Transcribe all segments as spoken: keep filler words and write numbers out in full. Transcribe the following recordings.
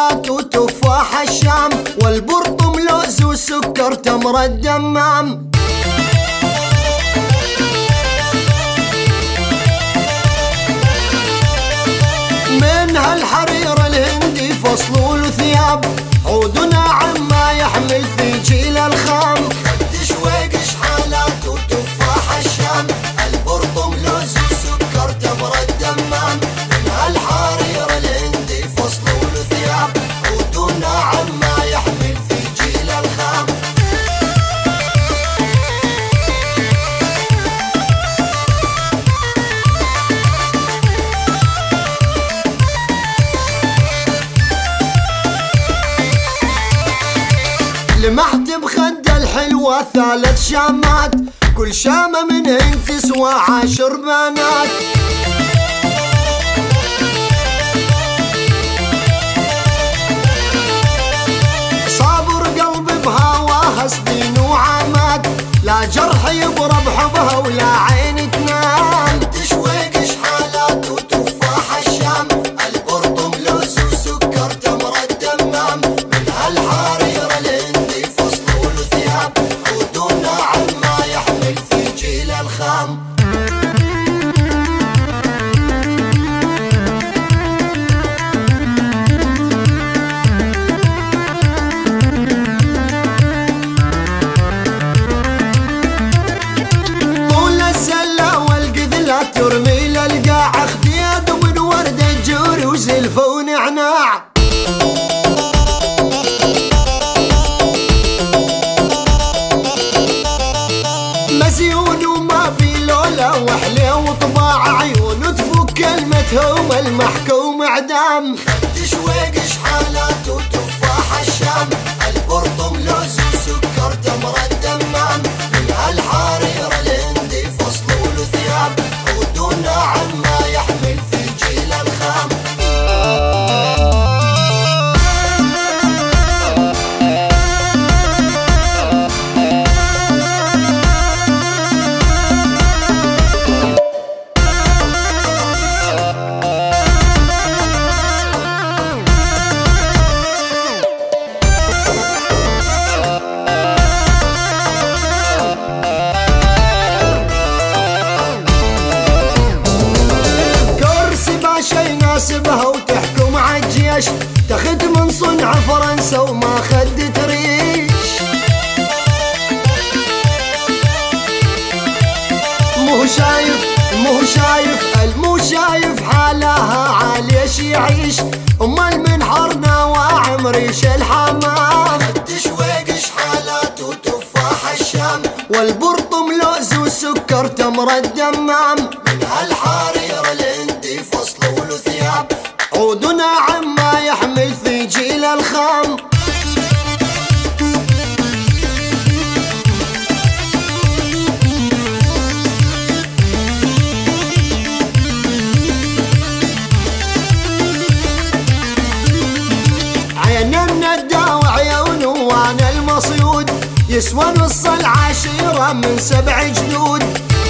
حالات وتفاح الشام، والبرطم لوز وسكر تمر الدمام. منها الحرير الهندي فصل وثياب، عود ناعم ما يحمل في جيل الخام. خدش وقش حالات وتفاح الشام، البرطم لوز وسكر تمر الدمام. منها الحرير الهندي فصل وثياب، عود ناعم ما يحمل في جيل الخام. لمحت بخد الحلوة ثلاث شامات، كل شامة منهن تسوى عشر بنات. صابر قلبي بهواها سنين وعامات، لا جرح يبرى بحبها ولا عين تنام. تشويقش حالات وتفاح الشام، البرطم لوز وسكر تمر الدمام. منها الحرير الهندي فصل وثياب، عود ناعم ما يحمل في جيل الخام. ترمي للقاع خديد ومن ورد الجوري وزلفه ونعناع. مزيون وما بيلولا وحلي وطباع عيون تفك كلمتهم المحكوم اعدام. خدش وقش حالات وتفاح الشام، البرطم لوز وسكر تمر الدمام. منها الحرير الهندي فصل وثياب، عود ناعم ما يحمل في جيل الخام. شي يناسبها وتحكم عالجيش، تاخد من صنع فرنسا وما خدت ريش. مو شايف مو شايف المو شايف حالها عاليش يعيش، امال من حرنا واعم ريش الحمام. خدش وقش حالات وتفاح الشام، والبرطم لوز وسكر تمر الدمام. منها الحرير الهندي فصل وثياب، عود ناعم ما يحمل في جيل الخام. عين الندى وعيون وانا المصيود، يسوى نص العشيرة من سبع جدود.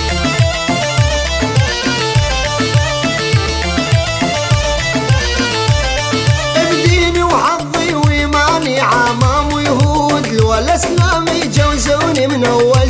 بديني وحظي وإيماني عمام ويهود، لو الأسلام يجوزوني من أول